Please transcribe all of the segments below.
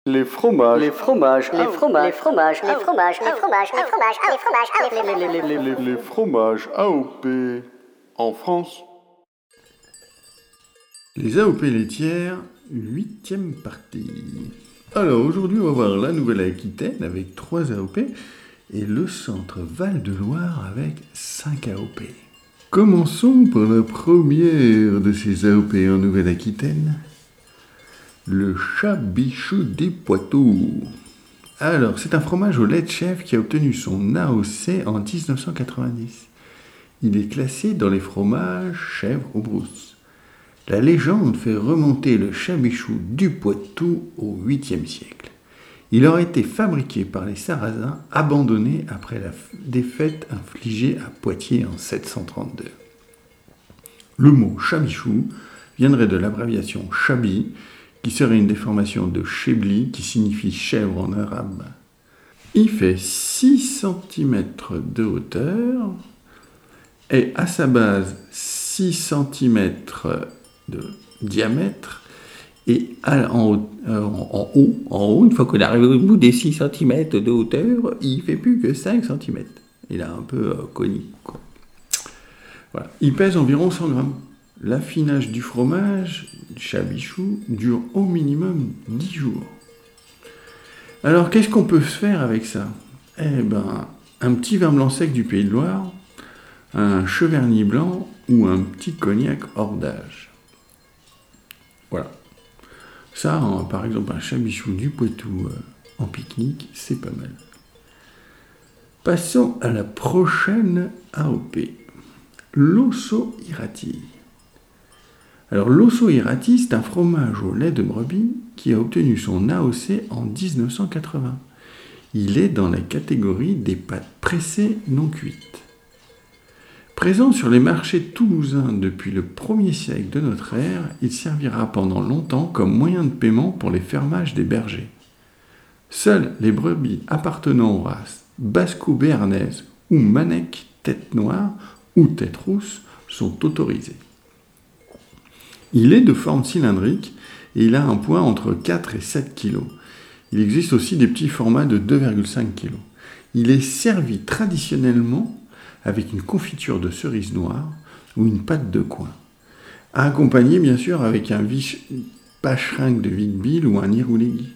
Les fromages. Les fromages. Les fromages. Les fromages. Les fromages. Les fromages. Les fromages. Les fromages. Les fromages AOP en France. Les AOP laitières, 8e partie. Alors aujourd'hui, on va voir la Nouvelle-Aquitaine avec 3 AOP et le centre Val-de-Loire avec 5 AOP. Commençons par la première de ces AOP en Nouvelle-Aquitaine, le Chabichou des Poitou. Alors, c'est un fromage au lait de chèvre qui a obtenu son AOC en 1990. Il est classé dans les fromages chèvre aux brousses. La légende fait remonter le Chabichou du Poitou au 8e siècle. Il aurait été fabriqué par les Sarrasins, abandonné après la défaite infligée à Poitiers en 732. Le mot Chabichou viendrait de l'abréviation Chabi, qui serait une déformation de Chebli, qui signifie chèvre en arabe. Il fait 6 cm de hauteur et à sa base 6 cm de diamètre. Et en haut, une fois qu'on arrive au bout des 6 cm de hauteur, il ne fait plus que 5 cm. Il est un peu conique, quoi. Voilà. Il pèse environ 100 grammes. L'affinage du fromage, Chabichou, dure au minimum 10 jours. Alors, qu'est-ce qu'on peut faire avec ça ? Eh ben, un petit vin blanc sec du Pays de Loire, un cheverny blanc ou un petit cognac hors d'âge. Voilà. Ça, par exemple, un Chabichou du Poitou en pique-nique, c'est pas mal. Passons à la prochaine AOP, l'Osso Irati. Alors, l'Osso Irati, c'est un fromage au lait de brebis qui a obtenu son AOC en 1980. Il est dans la catégorie des pâtes pressées non cuites. Présent sur les marchés toulousains depuis le 1er siècle de notre ère, il servira pendant longtemps comme moyen de paiement pour les fermages des bergers. Seules les brebis appartenant aux races basco-béarnaise ou manec tête noire ou tête rousse sont autorisées. Il est de forme cylindrique et il a un poids entre 4 et 7 kg. Il existe aussi des petits formats de 2,5 kg. Il est servi traditionnellement avec une confiture de cerise noire ou une pâte de coin. Accompagné bien sûr avec un pacheringue de Vic-Bilh ou un irouléguy.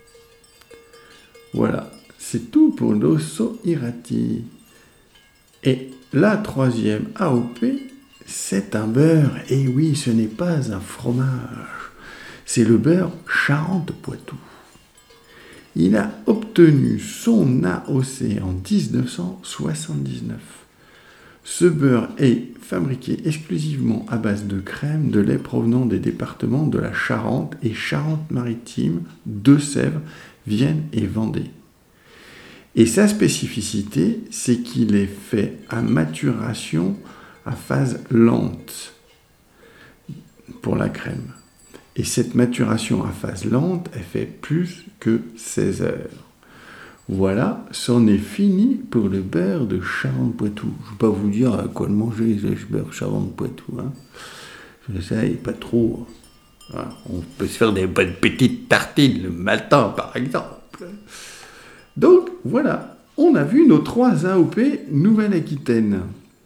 Voilà, c'est tout pour l'Osso Irati. Et la 3e AOP, c'est un beurre. Et oui, ce n'est pas un fromage. C'est le beurre Charentes-Poitou. Il a obtenu son AOC en 1979. Ce beurre est fabriqué exclusivement à base de crème de lait provenant des départements de la Charente et Charente-Maritime, Deux-Sèvres, Vienne et Vendée. Et sa spécificité, c'est qu'il est fait à maturation à phase lente pour la crème. Et cette maturation à phase lente, elle fait plus que 16 heures. Voilà, c'en est fini pour le beurre de Charentes-Poitou. Je ne vais pas vous dire à quoi le manger, ce beurre Charentes-Poitou. Je sais, pas trop. On peut se faire des bonnes petites tartines le matin, par exemple. Donc, voilà, on a vu nos 3 AOP Nouvelle-Aquitaine.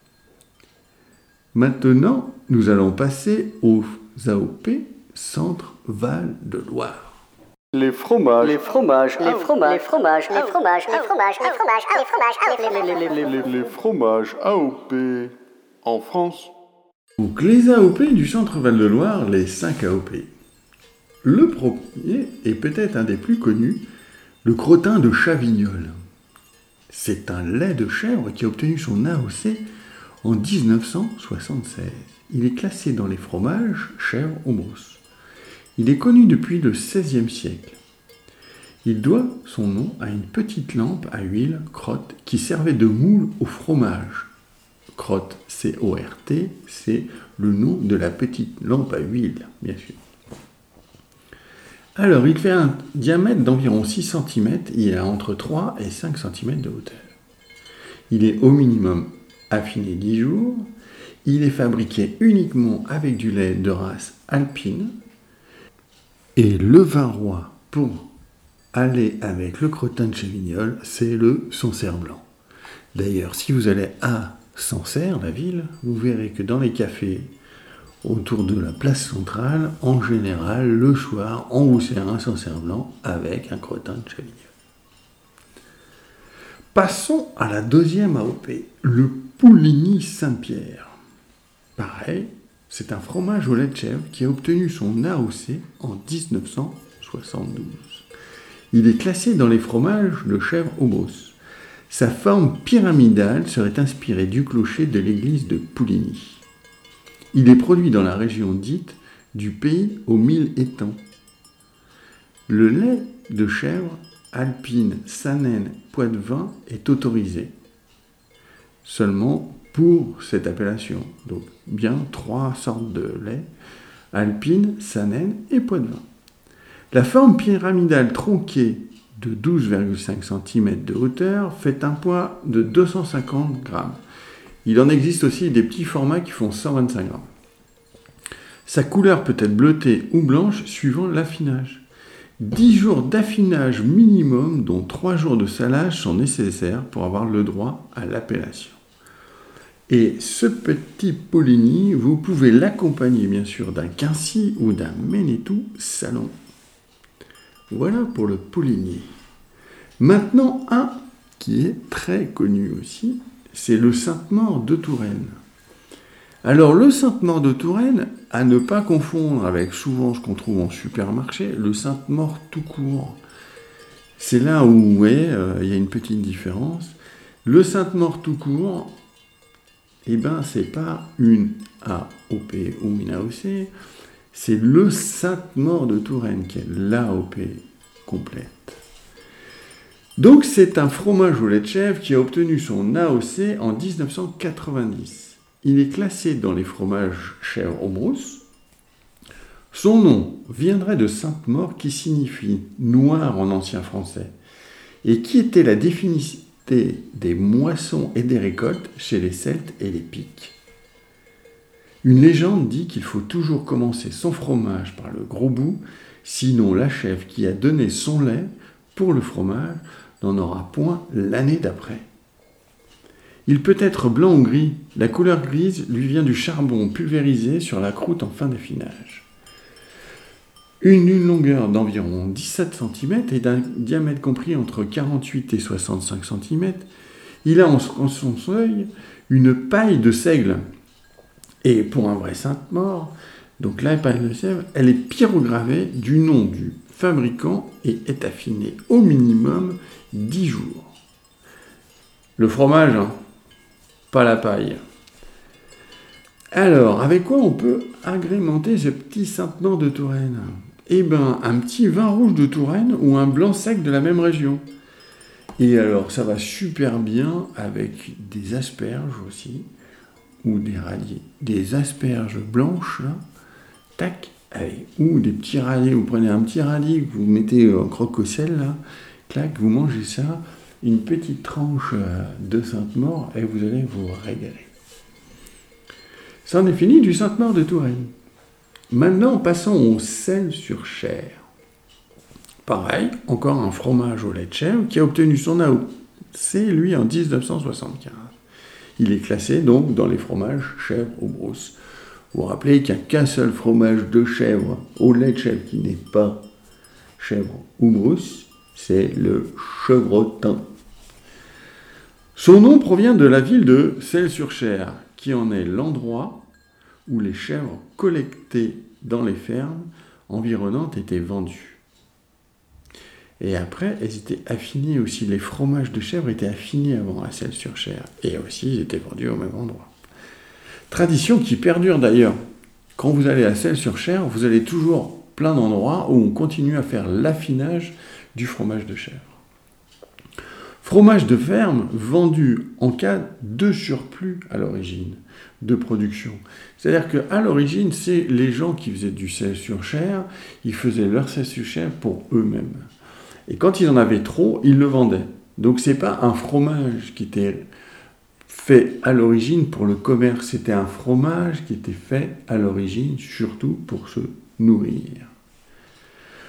Maintenant, nous allons passer aux AOP Centre Val-de-Loire. Les fromages. Les fromages. Les fromages. Les fromages. Les fromages. Les fromages. Les fromages. Les fromages AOP en France. Donc, les AOP du Centre Val-de-Loire, les 5 AOP. Le premier est peut-être un des plus connus, le crottin de Chavignol. C'est un lait de chèvre qui a obtenu son AOC en 1976. Il est classé dans les fromages chèvre aux brousses. Il est connu depuis le XVIe siècle. Il doit son nom à une petite lampe à huile, crotte, qui servait de moule au fromage. Crotte, C-O-R-T, c'est le nom de la petite lampe à huile, bien sûr. Alors, il fait un diamètre d'environ 6 cm et il a entre 3 et 5 cm de hauteur. Il est au minimum affiné 10 jours. Il est fabriqué uniquement avec du lait de race alpine. Et le vin roi pour aller avec le crottin de Chévignol, c'est le Sancerre blanc. D'ailleurs, si vous allez à Sancerre, la ville, vous verrez que dans les cafés autour de la place centrale, en général, le soir, on vous sert un Sancerre blanc avec un crottin de Chévignol. Passons à la deuxième AOP, le Pouligny Saint-Pierre. Pareil, c'est un fromage au lait de chèvre qui a obtenu son AOC en 1972. Il est classé dans les fromages de chèvre au brosse. Sa forme pyramidale serait inspirée du clocher de l'église de Pouligny. Il est produit dans la région dite du pays aux 1000 étangs. Le lait de chèvre alpine, Saanen, Poitevin est autorisé seulement pour cette appellation. Donc bien 3 sortes de lait, alpine, Saanen et Poitevin. La forme pyramidale tronquée de 12,5 cm de hauteur fait un poids de 250 grammes. Il en existe aussi des petits formats qui font 125 grammes. Sa couleur peut être bleutée ou blanche suivant l'affinage. 10 jours d'affinage minimum, dont 3 jours de salage, sont nécessaires pour avoir le droit à l'appellation. Et ce petit Pouligny, vous pouvez l'accompagner bien sûr d'un quincy ou d'un Ménétou salon. Voilà pour le Pouligny. Maintenant, un qui est très connu aussi, c'est le Sainte-Maure de Touraine. Alors, le Sainte-Maure de Touraine, à ne pas confondre avec souvent ce qu'on trouve en supermarché, le Sainte-Maure tout court. C'est là où, vous voyez, il y a une petite différence. Le Sainte-Maure tout court, c'est pas une AOP ou une AOC, c'est le Sainte-Maure de Touraine qui est l'AOP complète. Donc c'est un fromage au lait de chèvre qui a obtenu son AOC en 1990. Il est classé dans les fromages chèvre aux brousses. Son nom viendrait de Sainte-Maure qui signifie noir en ancien français et qui était la définition des moissons et des récoltes chez les Celtes et les Piques. Une légende dit qu'il faut toujours commencer son fromage par le gros bout, sinon la chèvre qui a donné son lait pour le fromage n'en aura point l'année d'après. Il peut être blanc ou gris. La couleur grise lui vient du charbon pulvérisé sur la croûte en fin d'affinage. Une longueur d'environ 17 cm et d'un diamètre compris entre 48 et 65 cm. Il a en son seuil une paille de seigle. Et pour un vrai Sainte-Maure, donc la paille de seigle, elle est pyrogravée du nom du fabricant et est affinée au minimum 10 jours. Le fromage, pas la paille. Alors, avec quoi on peut agrémenter ce petit Sainte-Maure de Touraine ? Un petit vin rouge de Touraine ou un blanc sec de la même région. Et alors, ça va super bien avec des asperges aussi, ou des radis. Des asperges blanches, là, tac, allez, ou des petits radis. Vous prenez un petit radis que vous mettez en croque au sel, là, clac, vous mangez ça, une petite tranche de Sainte-Maure, et vous allez vous régaler. Ça en est fini du Sainte-Maure de Touraine. Maintenant, passons au Selles-sur-Cher. Pareil, encore un fromage au lait de chèvre qui a obtenu son AOC, lui, en 1975. Il est classé donc dans les fromages chèvre aux brousses. Vous vous rappelez qu'il n'y a qu'un seul fromage de chèvre au lait de chèvre qui n'est pas chèvre ou brousse, c'est le chevrotin. Son nom provient de la ville de Selles-sur-Cher, qui en est l'endroit où les chèvres collectées dans les fermes environnantes étaient vendues. Et après, elles étaient affinées aussi. Les fromages de chèvre étaient affinés avant à Selles-sur-Cher. Et aussi, ils étaient vendus au même endroit. Tradition qui perdure d'ailleurs. Quand vous allez à Selles-sur-Cher, vous allez toujours plein d'endroits où on continue à faire l'affinage du fromage de chèvre. Fromage de ferme vendu en cas de surplus à l'origine de production. C'est-à-dire qu'à l'origine, c'est les gens qui faisaient du Selles-sur-Cher, ils faisaient leur Selles-sur-Cher pour eux-mêmes. Et quand ils en avaient trop, ils le vendaient. Donc c'est pas un fromage qui était fait à l'origine pour le commerce, c'était un fromage qui était fait à l'origine surtout pour se nourrir.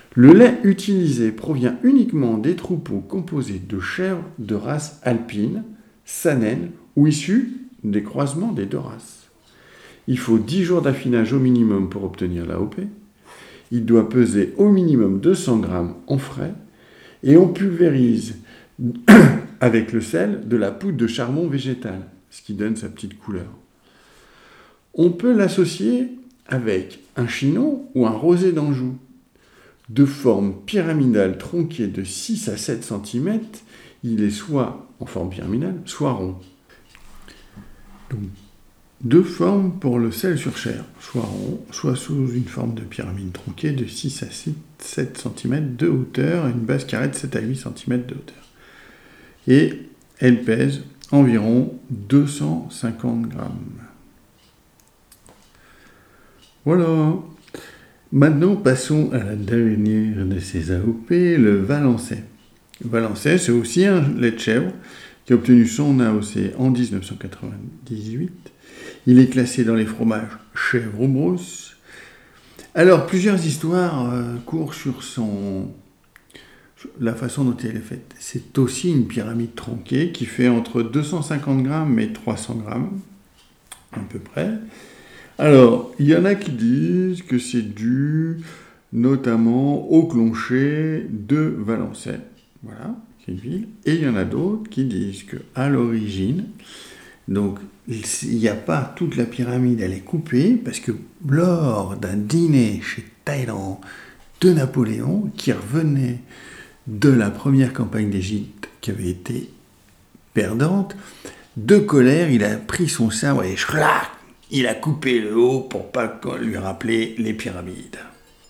Le lait utilisé provient uniquement des troupeaux composés de chèvres de race alpine, saanen ou issus des croisements des deux races. Il faut 10 jours d'affinage au minimum pour obtenir l'AOP. Il doit peser au minimum 200 grammes en frais et on pulvérise avec le sel de la poudre de charbon végétal, ce qui donne sa petite couleur. On peut l'associer avec un chinon ou un rosé d'Anjou, de forme pyramidale tronquée de 6 à 7 cm, il est soit en forme pyramidale, soit rond. Donc, deux formes pour le sel sur chair, soit rond, soit sous une forme de pyramide tronquée de 6 à 7 cm de hauteur et une base carrée de 7 à 8 cm de hauteur. Et elle pèse environ 250 grammes. Voilà. Maintenant, passons à la dernière de ces AOP, le Valençais. Le Valençais, c'est aussi un lait de chèvre qui a obtenu son AOC en 1998. Il est classé dans les fromages chèvre ou brousse. Alors, plusieurs histoires courent sur la façon dont elle est faite. C'est aussi une pyramide tronquée qui fait entre 250 grammes et 300 grammes, à peu près. Alors, il y en a qui disent que c'est dû notamment au clocher de Valençay, voilà, qui est une ville. Et il y en a d'autres qui disent qu'à l'origine, donc il n'y a pas toute la pyramide, elle est coupée, parce que lors d'un dîner chez Talleyrand de Napoléon, qui revenait de la première campagne d'Égypte qui avait été perdante, de colère, il a pris son sabre et schlac, il a coupé le haut pour pas lui rappeler les pyramides.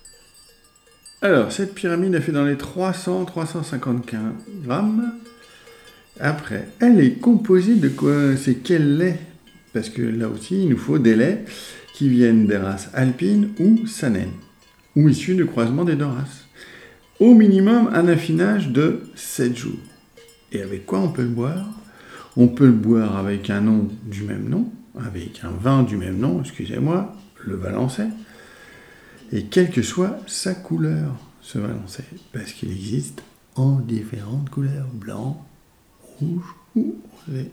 Alors, cette pyramide a fait dans les 300-350 grammes. Après, elle est composée de quoi? C'est quel lait? Parce que là aussi, il nous faut des laits qui viennent des races alpines ou saanen, ou issus du croisement des deux races. Au minimum, un affinage de 7 jours. Et avec quoi on peut le boire? On peut le boire avec un nom du même nom, avec un vin du même nom, excusez-moi, le Valençay, et quelle que soit sa couleur, ce Valençay, parce qu'il existe en différentes couleurs, blanc, rouge ou rosé.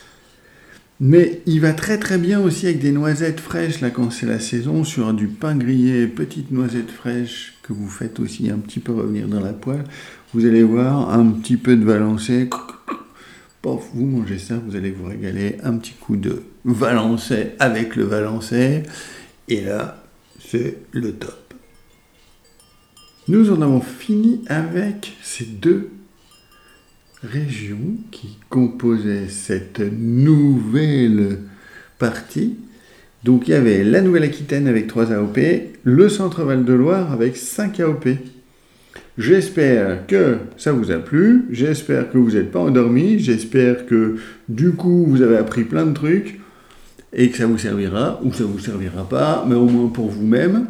Mais il va très très bien aussi avec des noisettes fraîches, là quand c'est la saison, sur du pain grillé, petites noisettes fraîches que vous faites aussi un petit peu revenir dans la poêle. Vous allez voir un petit peu de Valençay. Pof, vous mangez ça, vous allez vous régaler. Un petit coup de Valençay avec le Valençay. Et là, c'est le top. Nous en avons fini avec ces deux régions qui composaient cette nouvelle partie. Donc il y avait la Nouvelle-Aquitaine avec 3 AOP, le Centre Val-de-Loire avec 5 AOP. J'espère que ça vous a plu, j'espère que vous n'êtes pas endormis, j'espère que du coup vous avez appris plein de trucs et que ça vous servira ou ça vous servira pas, mais au moins pour vous-même.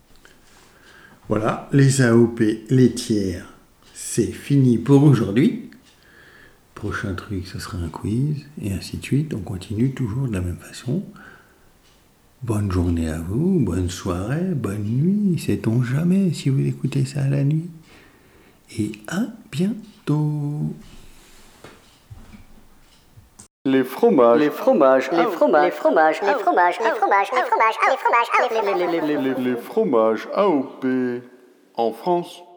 Voilà, les AOP laitières, c'est fini pour aujourd'hui. Prochain truc, ce sera un quiz et ainsi de suite. On continue toujours de la même façon. Bonne journée à vous, bonne soirée, bonne nuit, sait-on jamais si vous écoutez ça la nuit. Et à bientôt. Les fromages. Les fromages. Les fromages. Les fromages. Les fromages. Les fromages. Les fromages. Les fromages. Les fromages AOP en France.